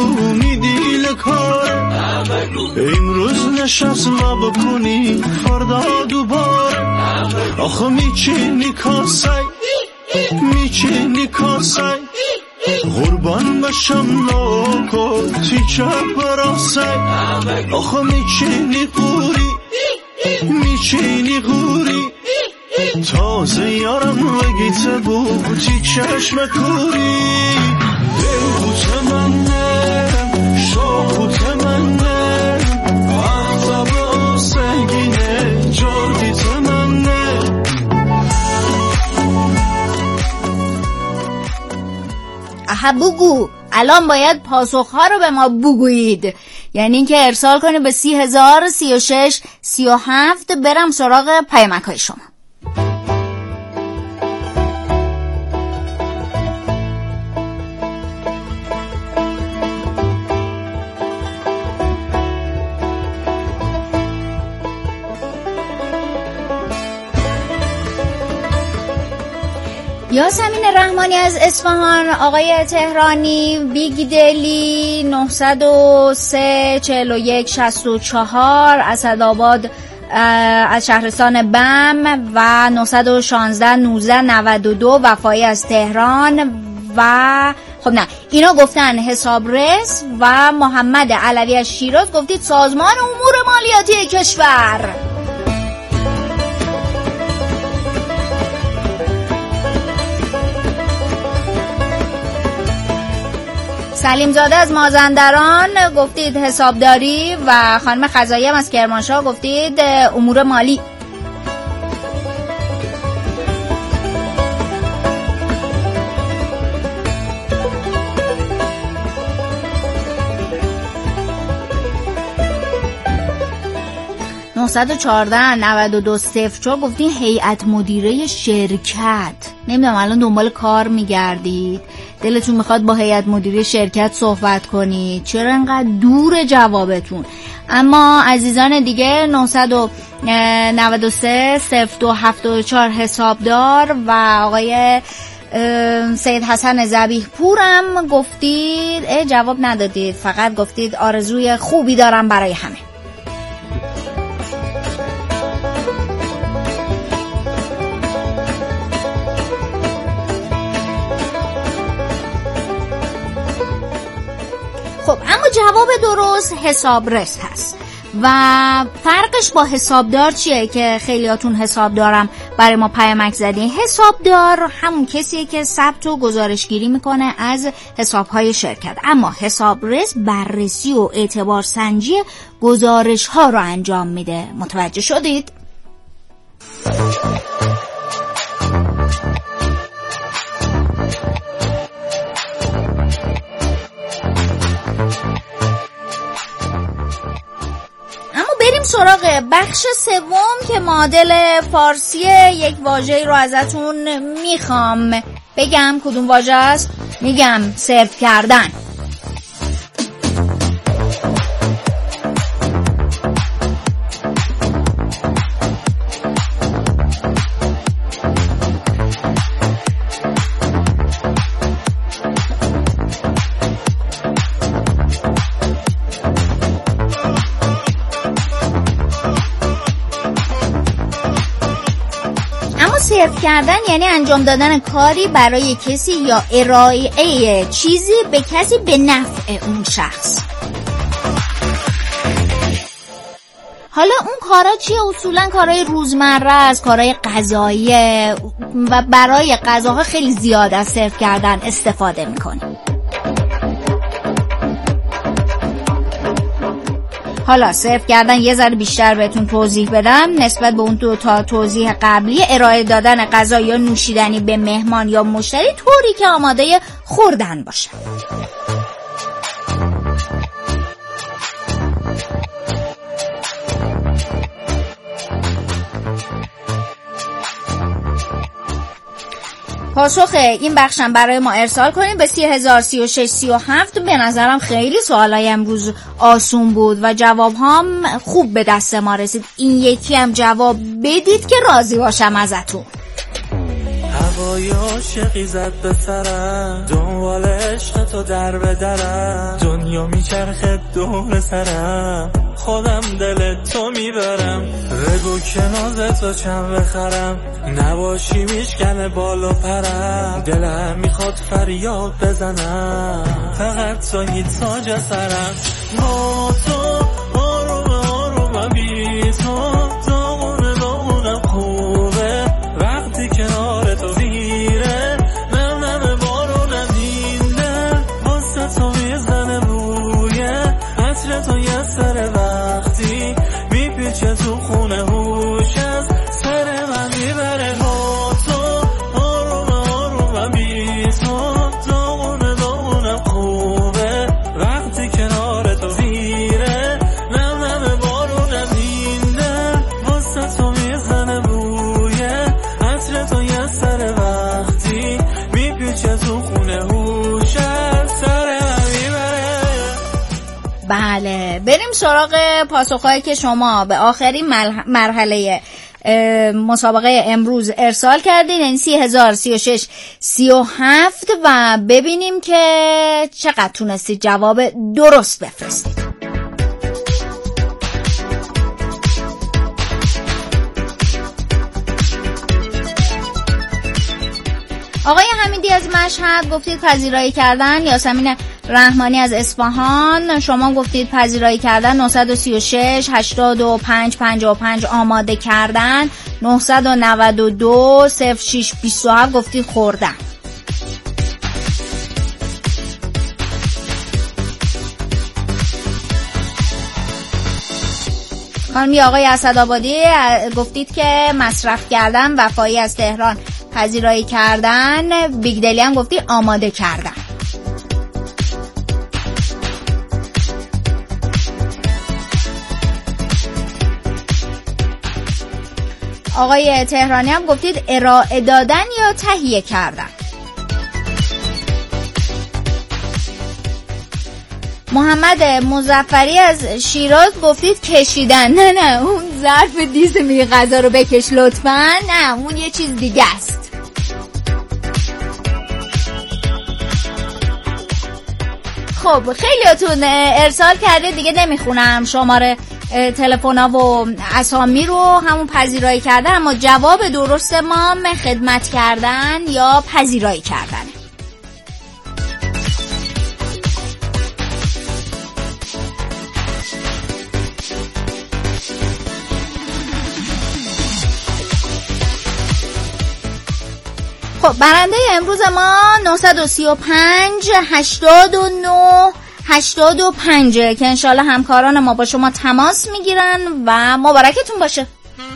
میدی لکار امروز نشست ما بکنی فردا دوبار آخه میچینی کاسای قربان بشم ناکو تیچه براسه آخه میچینی قوری تازه یارم وگیت بود تی چشم کوری دلگوت منه شاکوت منه احتاب سنگینه جاردیت منه. اها بگو، الان باید پاسخها رو به ما بگویید، یعنی اینکه ارسال کنید به 30,000 36 37. برم سراغ پیامک‌های شما. یاسمین رحمانی از اصفهان، آقای تهرانی، بیگدلی 903 41 64 اسدآباد از شهرستان بم و 916 19 92 وفایی از تهران و خب نه اینا گفتن حسابرس و محمد علوی از شیراز گفتید سازمان امور مالیاتی کشور. سلیم زاده از مازندران گفتید حسابداری و خانم خزایی هم از کرمانشاه گفتید امور مالی. نهصد و 92 گفتین هیئت مدیره شرکت. نمیدونم الان دنبال کار میگردید، دلتون میخواد با هیئت مدیره شرکت صحبت کنید، چرا انقدر دور جوابتون؟ اما عزیزان دیگه 993 0274 حسابدار و آقای سید حسن ذبیح پورم گفتید جواب ندادید، فقط گفتید آرزوی خوبی دارم برای همه. خب اما جواب درست حسابرس هست و فرقش با حسابدار چیه که خیلیاتون حسابدارم برای ما پیامک زدین؟ حسابدار همون کسیه که ثبت و گزارشگیری میکنه از حسابهای شرکت، اما حسابرس بررسی و اعتبار سنجی گزارش ها رو انجام میده. متوجه شدید؟ سراغ بخش سوم که معادل فارسی یک واژه‌ای رو ازتون میخوام بگم. کدوم واژه است؟ میگم سرو کردن. سرو کردن یعنی انجام دادن کاری برای کسی یا ارائه چیزی به کسی به نفع اون شخص. حالا اون کارا چیه؟ اصولا کارهای روزمره است، کارهای غذایی و برای غذاها خیلی زیاد از سرو کردن استفاده میکنیم. حالا سرو کردن یه ذره بیشتر بهتون توضیح بدم نسبت به اون دو تا توضیح قبلی. ارائه دادن غذا یا نوشیدنی به مهمان یا مشتری طوری که آماده خوردن باشه. پاسخ این بخشم برای ما ارسال کنید به 30,000 36 37. به نظرم خیلی سوالای امروز آسون بود و جواب هم خوب به دست ما رسید. این یکی هم جواب بدید که راضی باشم ازتون. هوای عاشقی زد به سرم، دنبال عشق تو در به درم، دنیا میچرخه دور سرم، خودم دل تو میبرم. بگو که ناز تو چند بخرم، نباشی میشکنه بال و پرم، دلم میخواد فریاد بزنم، فقط تویی تاج سرم. با تو آروم آروم بی تو داغونم خوبه، وقتی کنار تو میره نم نم بارونم دینده، واسه تو میزنه روی عطر تو یه سر، وقتی میپیچه تو خونه هوش از سر من میبره. با تو آروم آروم بی تو داغونم خوبه، وقتی کنار تو میره نم نم بارونم دینده، واسه تو میزنه روی عطر تو یه سر، وقتی میپیچه تو خونه هوش از سر من میبره. بله، بریم سراغ پاسخهایی که شما به آخرین مرحله مسابقه امروز ارسال کردین، یعنی 30,000 36 37 و ببینیم که چقدر تونستید جواب درست بفرستید. آقای حمیدی از مشهد گفتید پذیرایی کردن. یاسمین رحمانی از اصفهان شما گفتید پذیرایی کردن. 936 85 55 آماده کردن. 992 06 27 گفتید خوردن. خانمی آقای اسدآبادی گفتید که مصرف کردن. وفایی از تهران پذیرایی کردن. بیگدلی هم گفتی آماده کردن. آقای تهرانی هم گفتید ارائه دادن یا تهیه کردن. محمد مظفری از شیراز گفتید کشیدن. نه اون ظرف دیس میگه غذا رو بکش لطفا، نه اون یه چیز دیگه است. خب خیلیاتون ارسال کرده، دیگه نمیخونم شماره تلفن‌ها و اسامی رو. همون پذیرایی کردن، اما جواب درست ما خدمت کردن یا پذیرایی کردن. خب برنده امروز ما 935 89 85 که انشالله همکاران ما با شما تماس میگیرن و مبارکتون باشه.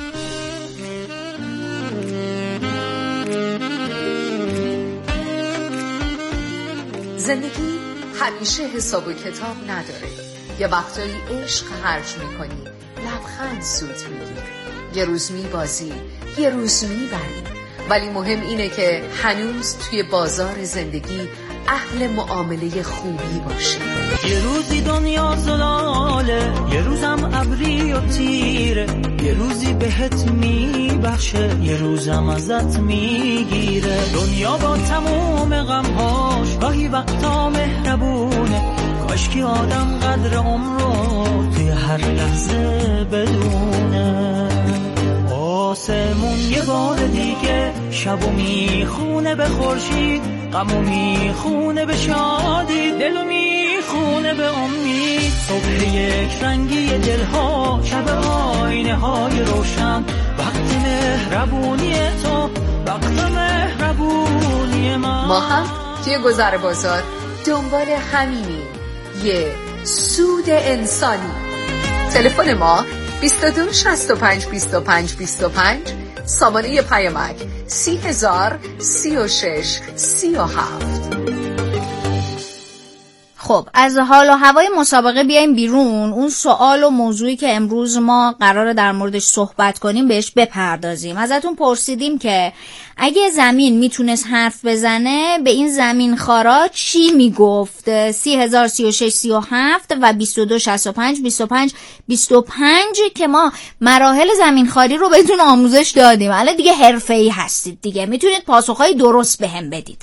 زندگی همیشه حساب و کتاب نداره. یه وقتایی عشق خرج میکنی، لبخند سود میگیری، یه روز میبازی، یه روز میبری، ولی مهم اینه که هنوز توی بازار زندگی اهل معامله خوبی باشی. یه روزی دنیا زلاله، یه روزم ابری و تیره، یه روزی بهت میبخشه، یه روزم ازت میگیره. دنیا با تموم غمهاش گاهی وقتا مهربونه، کاش که آدم قدر عمر رو توی هر لحظه بدونه. آسمون یه بار دیگه شبو میخونه به خورشید، غمو میخونه به شادی، دلو میخونه به امید. صبح یک رنگی دلها، شب آینه های روشن، وقت مهربونی تو، وقت مهربونی من. ما هم توی گذر بازار دنبال همینی، یه سود انسانی. تلفن ما 22 65 25 25، سامانه پیامک 30,000 36 37. خب از حال و هوای مسابقه بیایم بیرون. اون سوال و موضوعی که امروز ما قراره در موردش صحبت کنیم بهش بپردازیم. ازتون پرسیدیم که اگه زمین میتونست حرف بزنه به این زمین خارا چی میگفت؟ 30,000 36 37 و 22 65 25 25 که ما مراحل زمین خاری رو بهتون آموزش دادیم. الان دیگه حرفه‌ای هستید دیگه، میتونید پاسخهای درست بهم بدید.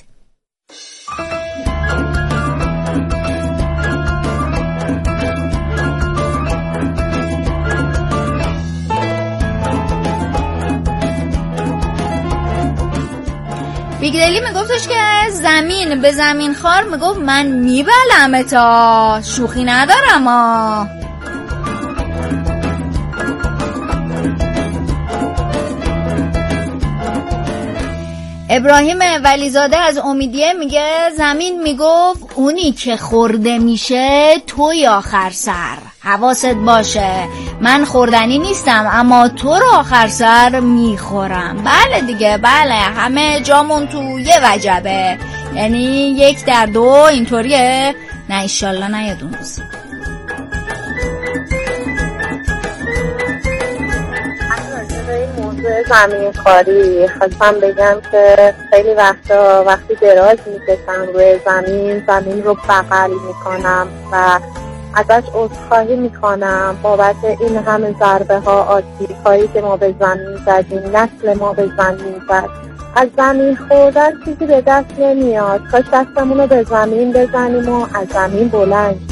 بیگدلی میگفتش که زمین به زمین خار میگفت من میبلمه تا شوخی ندارم ابراهیم ولیزاده از امیدیه میگه زمین میگفت اونی که خورده میشه توی آخر سر، حواست باشه من خوردنی نیستم اما تو رو آخر سر میخورم. بله دیگه، بله همه جامون تو یه وجبه، یعنی 1 در 2 اینطوریه. نه ایشالله نه یادون روزی. زمین خاری خواستم بگم که خیلی وقتا وقتی دراز میکشم روی زمین رو بغل میکنم و ازش عذرخواهی میکنم بابت این همه ضربه ها، آسیب هایی که ما به زمین زدیم، نسل ما به زمین زد. از زمین خوردن چیزی به دست نمیاد، کاش دستمون رو به زمین بزنیم و از زمین بلند.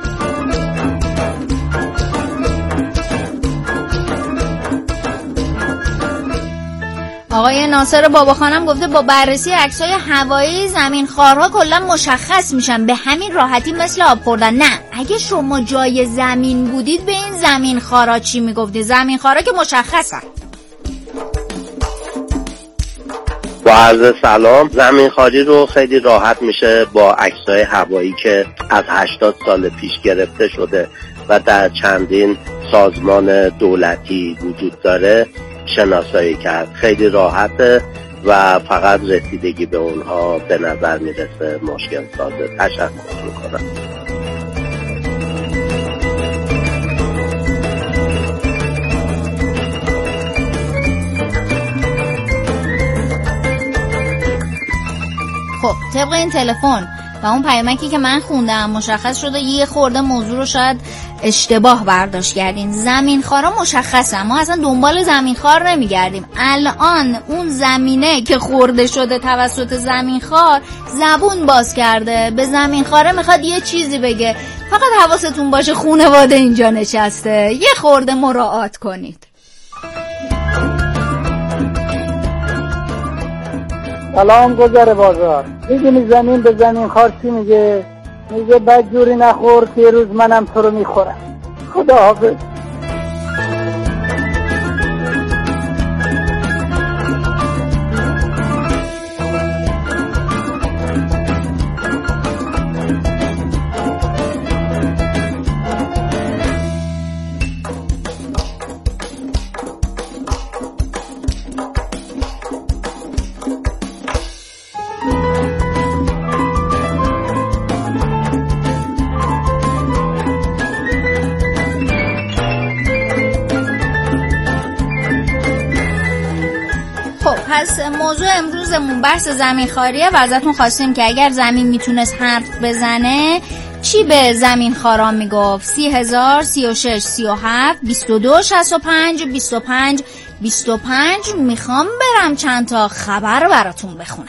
آقای ناصر باباخانم گفته با بررسی عکس‌های هوایی زمینخوارها کلا مشخص میشن، به همین راحتی مثل آب خوردن. نه، اگه شما جای زمین بودید به این زمینخوارا چی میگفتید؟ زمینخوارا که مشخصن. با عرض سلام، زمینخواری رو خیلی راحت میشه با عکس‌های هوایی که از 80 سال پیش گرفته شده و در چندین سازمان دولتی وجود داره شناسایی کرد. خیلی راحته و فقط رسیدگی به اونها به نظر میرسه مشکل سازه. تشکر میکنم. خب طبق این تلفن و اون پیامکی که من خوندم مشخص شده یه خورده موضوع رو شاید اشتباه برداشت کردین. زمینخوارا مشخصه، ما اصلا دنبال زمینخوار نمیگردیم. الان اون زمینه که خورده شده توسط زمینخوار زبون باز کرده، به زمینخواره میخواد یه چیزی بگه. فقط حواستون باشه خانواده اینجا نشسته، یه خورده مراعات کنید. سلام گذر بازار. میدونی زمین به زمین خار چی میگه؟ میگه بدجوری نخور که روز منم تو رو میخورم. خدا حافظ. پس موضوع امروزمون بحث زمینخواریه و ازتون خواستیم که اگر زمین میتونست حرف بزنه چی به زمینخوارا میگفت؟ 30,000 36 37 22 65 25 25. میخوام برم چند تا خبر براتون بخونم.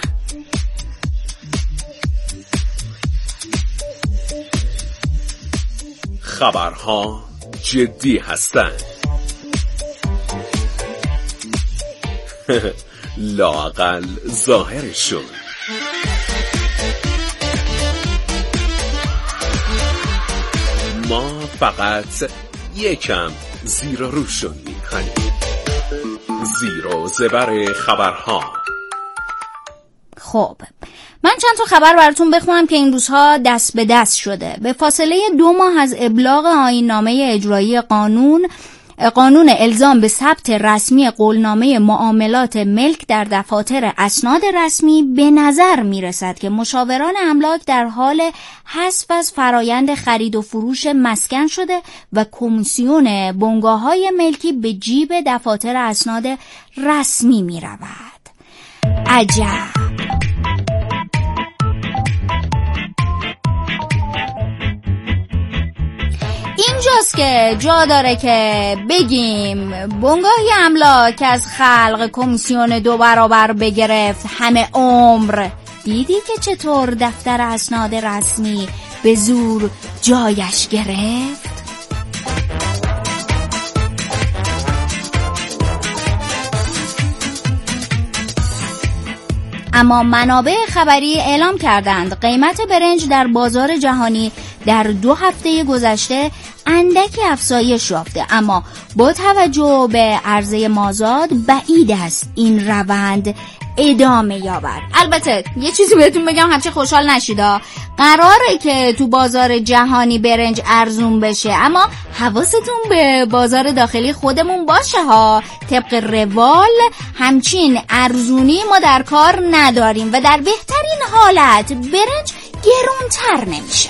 خبرها جدی هستند. لااقل ظاهرشون. ما فقط یکم زیر و روشون میکنیم. زیر و زبر خبرها. خب من چند تا خبر براتون بخونم که این روزها دست به دست شده. به فاصله 2 ماه از ابلاغ آیین نامه اجرایی قانون قانون الزام به ثبت رسمی قولنامه معاملات ملک در دفاتر اسناد رسمی به نظر میرسد که مشاوران املاک در حال حذف از فرایند خرید و فروش مسکن شده و کمیسیون بنگاه‌های ملکی به جیب دفاتر اسناد رسمی می رود. عجب. اینجاست که جا داره که بگیم بنگاهی املاک از خلق کمیسیون 2 برابر بگرفت همه عمر. دیدی که چطور دفتر اسناد رسمی به زور جایش گرفت؟ اما منابع خبری اعلام کردند قیمت برنج در بازار جهانی در 2 هفته گذشته اندکی افزایش یافته، اما با توجه به عرضه مازاد بعید است این روند ادامه یابد. البته یه چیزی بهتون بگم، همچه خوشحال نشیدا، قراره که تو بازار جهانی برنج ارزون بشه، اما حواستون به بازار داخلی خودمون باشه ها. طبق روال همچین ارزونی ما در کار نداریم و در بهترین حالت برنج گرونتر نمیشه.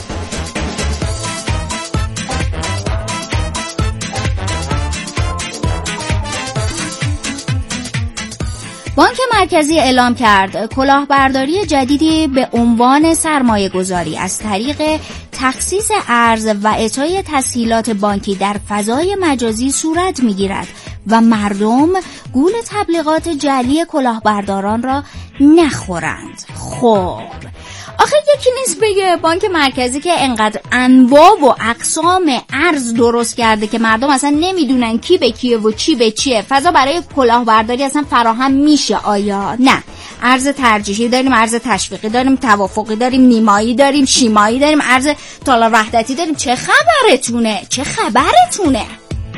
بانک مرکزی اعلام کرد کلاهبرداری جدیدی به عنوان سرمایه گذاری از طریق تخصیص ارز و اعطای تسهیلات بانکی در فضای مجازی صورت می‌گیرد و مردم گول تبلیغات جعلی کلاهبرداران را نخورند. خب آخه یکی نیست بگه بانک مرکزی که انقدر انواع و اقسام ارز درست کرده که مردم اصلا نمیدونن کی به کیه و چی به چیه، فضا برای کلاهبرداری اصلا فراهم میشه؟ آیا نه؟ ارز ترجیحی داریم، ارز تشویقی داریم، توافقی داریم، نیمایی داریم، شیمایی داریم، ارز تالار وحدتی داریم. چه خبرتونه؟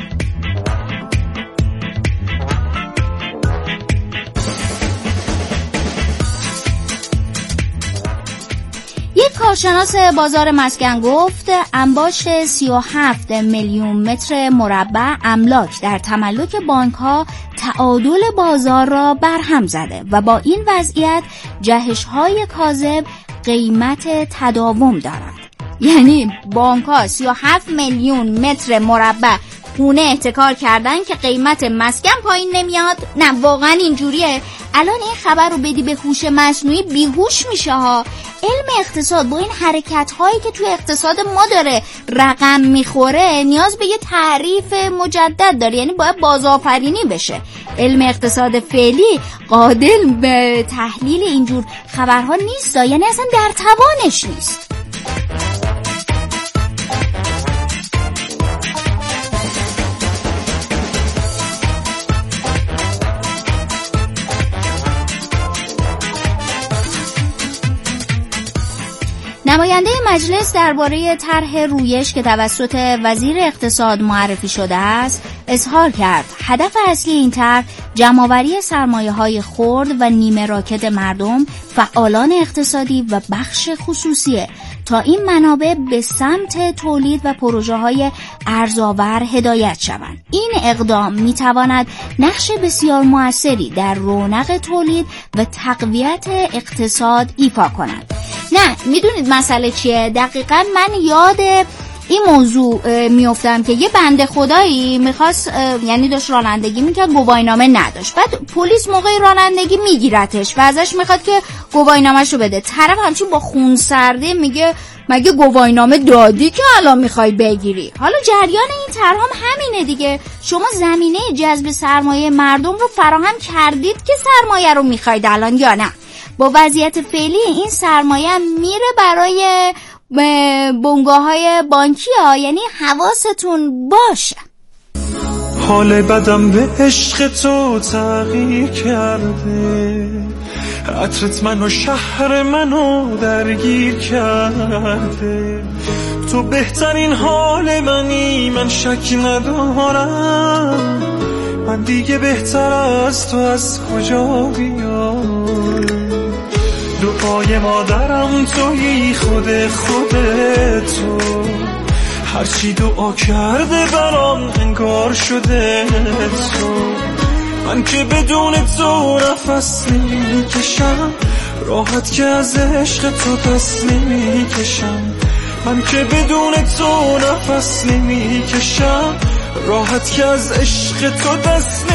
یک کارشناس بازار مسکن گفت انباشت 37 میلیون متر مربع املاک در تملک بانک‌ها تعادل بازار را برهم زده و با این وضعیت جهش‌های کاذب قیمت تداوم دارد. یعنی بانک‌ها 37 میلیون متر مربع خونه احتکار کردن که قیمت مسکن پایین نمیاد؟ نه واقعا اینجوریه. الان این خبر رو بدی به هوش مصنوعی بیهوش میشه ها. علم اقتصاد با این حرکت هایی که توی اقتصاد ما داره رقم میخوره نیاز به یه تعریف مجدد داره، یعنی باید بازآفرینی بشه. علم اقتصاد فعلی قادر به تحلیل اینجور خبرها نیست، یعنی اصلا در توانش نیست. نماینده مجلس درباره طرح رویش که توسط وزیر اقتصاد معرفی شده است اظهار کرد هدف اصلی این طرح جمع‌آوری سرمایه‌های خرد و نیمه راکد مردم، فعالان اقتصادی و بخش خصوصیه تا این منابع به سمت تولید و پروژه‌های ارزآور هدایت شوند. این اقدام می‌تواند نقش بسیار موثری در رونق تولید و تقویت اقتصاد ایفا کند. نه میدونید مسئله چیه؟ دقیقاً من یاد این موضوع میافتم که یه بنده خدایی میخواست، یعنی داشت رانندگی میکرد، گواهینامه نداشت. بعد پلیس موقع رانندگی میگیرتش و ازش میخواد که گواهینامه‌شو بده. طرف همچین با خون سرده میگه مگه گواهینامه دادی که الان میخوای بگیری؟ حالا جریان این طرح هم همینه دیگه. شما زمینه جذب سرمایه مردم رو فراهم کردید که سرمایه رو میخواید الان یا نه؟ با وضعیت فعلی این سرمایه میره برای بنگاه‌های بانکی ها، یعنی حواستون باشه. حال بدم به عشق تو تغییر کرده، عطرت منو شهر منو درگیر کرده. تو بهترین حال منی، من شک ندارم. من دیگه بهتر از تو از کجا بیام؟ دعای مادرم تویی، خودتو هرچی دعا کرده برام انگار شده تو. من که بدون تو نفس نمیکشم، راحت که از عشق تو دست نمیکشم. من که بدون تو نفس نمیکشم، راحت که از عشق تو دست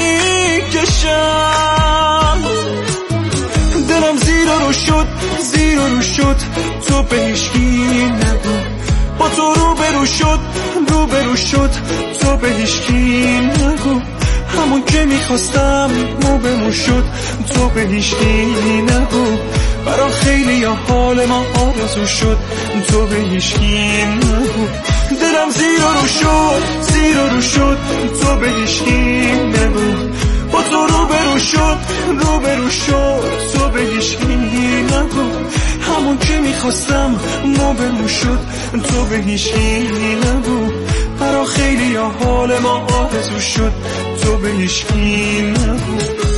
نمیکشم. دلم زیر رو شد تو به هیچکی نگو. با تو روبرو شد تو به هیچکی نگو. همون که میخواستم مو به مو شد تو به هیچکی نگو. برا خیلی ها حال ما آرزو شد تو به هیچکی نگو. دلم زیر رو شد تو به هیچکی نگو. با تو روبرو شد تو به هیچکی نگو. همون که میخواستم مو به مو شد تو به هیچکی نگو. برا خیلی ها حال ما آرزو شد تو به هیچکی نگو.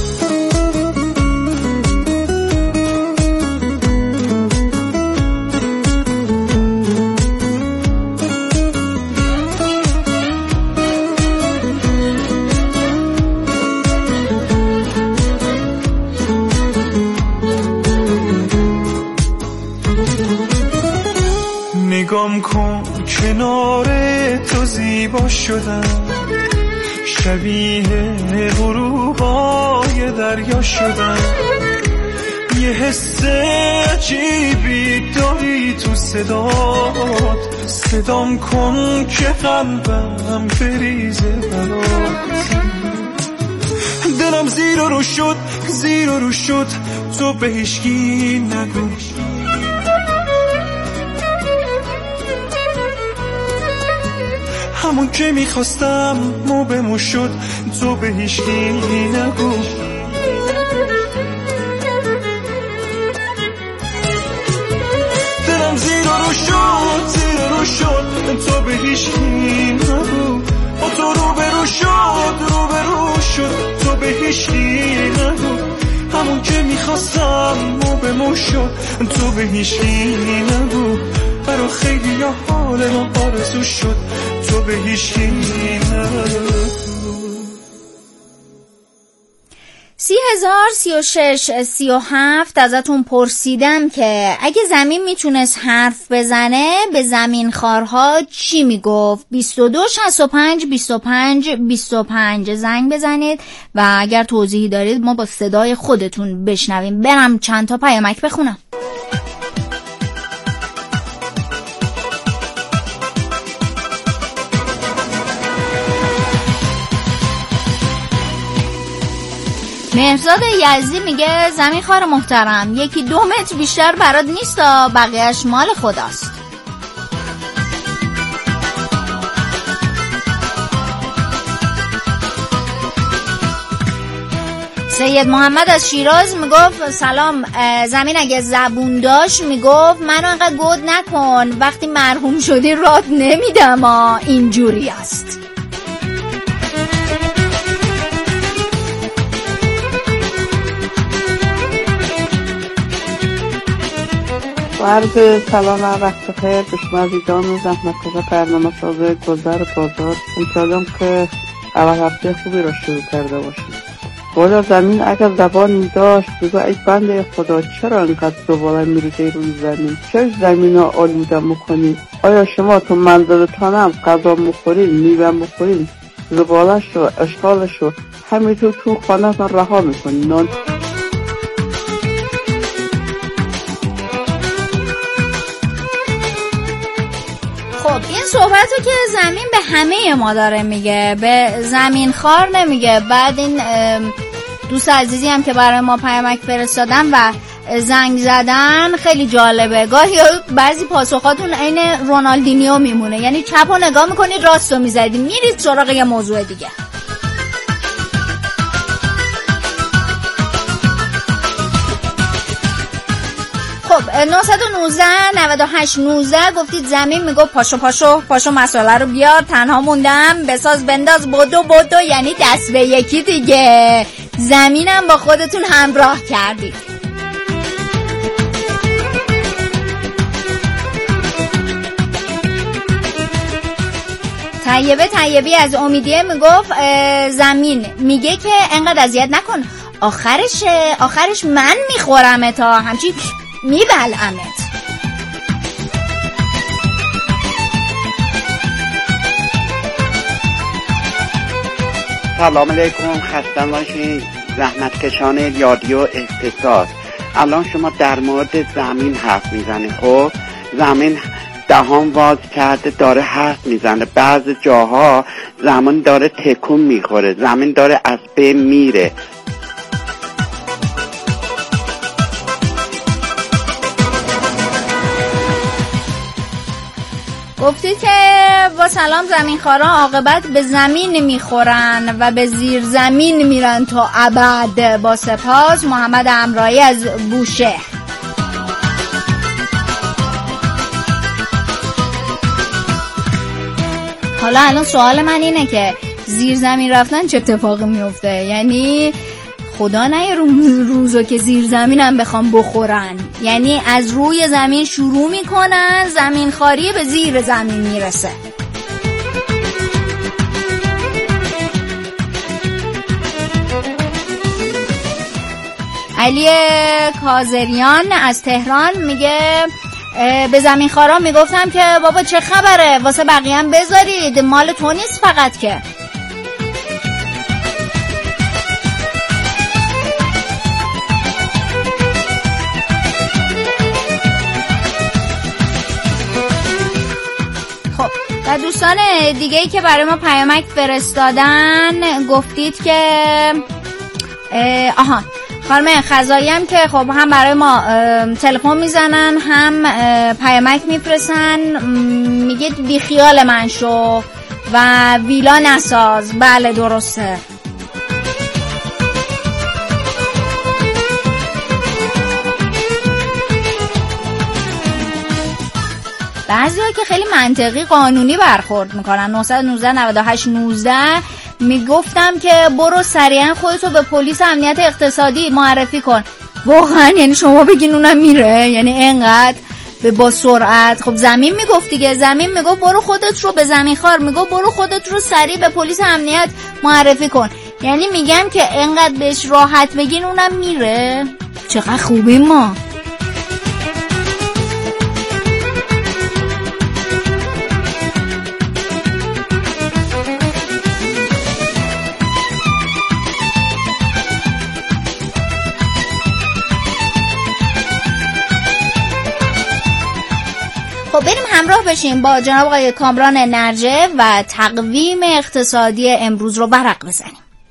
نگام کن کنار تو زیبا شدم، شبیه غروبای دریا شدم. یه حس عجیبی داری تو صدات، صدام کن که قلبم بریزه برات. دلم زیر رو شد تو به هیچکی نگو. همون که میخواستم مو به مو شد تو به هیچکی نگو. دلم زیر رو شد تو به هیچکی نگو. با تو روبرو شد تو به هیچکی نگو. همون که میخواستم مو به مو شد تو به هیچکی نگو. برا خیلی ها حال ما آرزو شد تو به هیچکی نگو. 30,000 36 37 ازتون پرسیدم که اگه زمین میتونست حرف بزنه به زمین خارها چی میگفت؟ 22 65 25 25 زنگ بزنید و اگر توضیحی دارید ما با صدای خودتون بشنویم. برم چند تا پیامک بخونم. مهرزاد یزدی میگه زمین خار محترم 1-2 متر بیشتر برات نیست، بقیهش مال خداست. سید محمد از شیراز میگفت سلام، زمین اگه زبون داشت میگفت منو انقدر گود نکن، وقتی مرحوم شدی رات نمیدم، اینجوری است. عرض سلام و وقت خیر به شما عزیزان و زحمت‌کش برنامه ساز گذر بازار. انشاءالله که اول هفته خوبی را شروع کرده باشید. والا زمین اگر زبان داشت بگو ای بنده خدا چرا انقدر زباله میریزی روی زمین؟ چرا زمین ها آلوده میکنی؟ آیا شما تو منزلتان هم غذا میخورین، میوه میخورین، زبالش رو اشغالش رو همینطور تو خانه رها میکنین؟ نان این صحبتو که زمین به همه ما داره میگه، به زمین خار نمیگه. بعد این دوست عزیزی هم که برای ما پیامک فرستادن و زنگ زدن خیلی جالبه. گاهی بعضی پاسخاتون عین رونالدینیو میمونه، یعنی چپ رو نگاه میکنید راست رو میزدید میرید سراغ یه موضوع دیگه. خب 919 98 19 گفتید زمین میگفت پاشو مسئله رو بیار، تنها موندم بساز بنداز بدو یعنی دست به یکی دیگه. زمینم با خودتون همراه کردید. طیبی از امیدیه میگفت زمین میگه که انقدر اذیت نکن، آخرش من میخورم تا همچی میبلعمت. سلام علیکم، خسته باشین زحمتکشان رادیو اقتصاد. الان شما در مورد زمین حرف میزنید. خب زمین دهان باز کرده داره حرف میزنه، بعضی جاها زمین داره تکون میخوره، زمین داره از بین میره. گفتید که با سلام زمینخواران عاقبت به زمین میخورن و به زیر زمین میرن تا ابد. با سپاس. محمد امرایی از بوشهر. حالا الان سوال من اینه که زیر زمین رفتن چه اتفاقی میفته؟ یعنی خدا نه روزو که زیر زمین هم بخوام بخورن، یعنی از روی زمین شروع میکنن، زمین خاری به زیر زمین میرسه. علی کازریان از تهران میگه به زمین خارا میگفتم که بابا چه خبره، واسه بقیه هم بذارید، مال تو نیست فقط که. و دوستان دیگه‌ای که برای ما پیامک فرستادن گفتید که خانم خزایی هم که خب هم برای ما تلفن میزنن هم پیامک میفرستن، میگه بی خیال من شو و ویلا نساز. بله درسته. بعضی ها که خیلی منطقی قانونی برخورد میکنن. 919 98 19 میگفتم که برو سریعا خودتو به پلیس امنیت اقتصادی معرفی کن. واقعا یعنی شما بگین اونم میره؟ یعنی اینقدر با سرعت؟ خب زمین میگفت دیگه، زمین میگفت برو خودت رو، به زمین خار میگفت برو خودت رو سریع به پلیس امنیت معرفی کن. یعنی میگم که اینقدر بهش راحت بگین اونم میره. چقدر خوبیم ما. خب بریم همراه بشیم با جناب آقای کامران نرجه و تقویم اقتصادی امروز رو ورق بزنیم.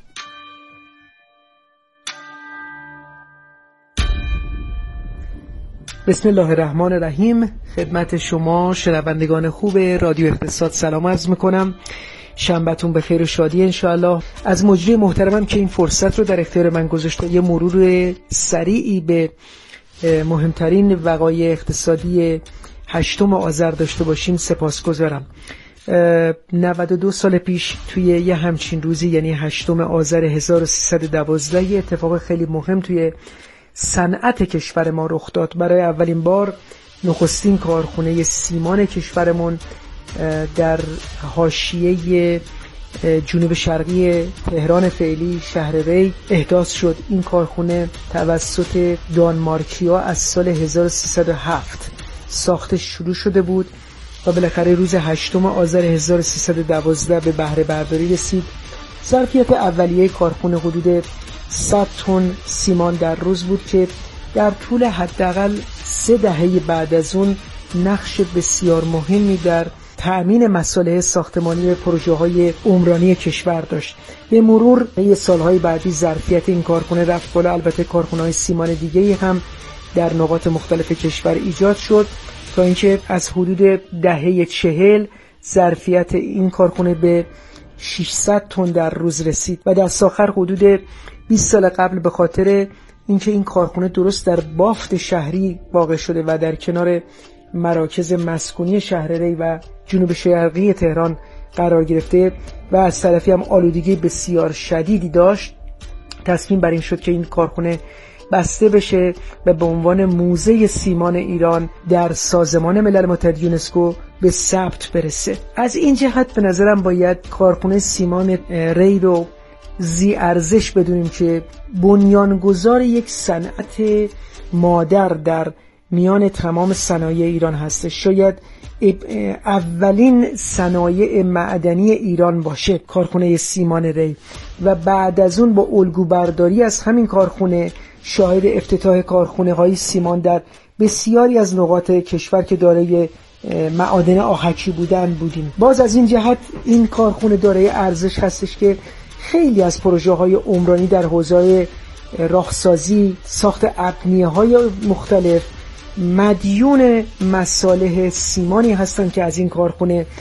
بسم الله الرحمن الرحیم. خدمت شما شنوندگان خوب رادیو اقتصاد سلام عرض میکنم. شنبهتون به خیر و شادی انشاءالله. از مجری محترمم که این فرصت رو در اختیار من گذاشته یه مرور سریعی به مهمترین وقایع اقتصادی 8 آذر داشته باشیم سپاسگزارم. 92 سال پیش توی یه همچین روزی، یعنی 8 آذر 1312، یه اتفاق خیلی مهم توی صنعت کشور ما رخ داد. برای اولین بار نخستین کارخونه سیمان کشورمون در حاشیه جنوب شرقی تهران فعلی شهر ری احداث شد. این کارخونه توسط دانمارکیا از سال 1307 ساختش شروع شده بود و بالاخره روز 8 آذر 1312 به بهره برداری رسید. ظرفیت اولیه کارخونه حدود 100 تن سیمان در روز بود که در طول حداقل 3 دهه بعد از اون نقش بسیار مهمی در تأمین مصالح ساختمانی پروژه‌های عمرانی کشور داشت. به مرور طی سالهای بعدی ظرفیت این کارخونه رفت بالا. البته کارخانه‌های سیمان دیگه‌ای هم در نقاط مختلف کشور ایجاد شد تا اینکه از حدود دهه 40 ظرفیت این کارخونه به 600 تن در روز رسید و دست آخر حدود 20 سال قبل به خاطر اینکه این کارخونه درست در بافت شهری واقع شده و در کنار مراکز مسکونی شهر ری و جنوب شرقی تهران قرار گرفته و از طرفی هم آلودگی بسیار شدیدی داشت، تصمیم بر این شد که این کارخونه بسته بشه و به عنوان موزه سیمان ایران در سازمان ملل متحد یونسکو به ثبت برسه. از این جهت به نظرم باید کارخونه سیمان ری رو ذی ارزش بدونیم که بنیانگذار یک صنعت مادر در میان تمام صنایع ایران هست. شاید اولین صنایع معدنی ایران باشه کارخونه سیمان ری و بعد از اون با الگو برداری از همین کارخونه شاهد افتتاح کارخونه های سیمان در بسیاری از نقاط کشور که دارای معادن آهکی بودیم. باز از این جهت این کارخونه دارای ارزش هستش که خیلی از پروژه های عمرانی در حوزه راهسازی، ساخت ابنیه های مختلف مدیون مصالح سیمانی هستند که از این کارخونه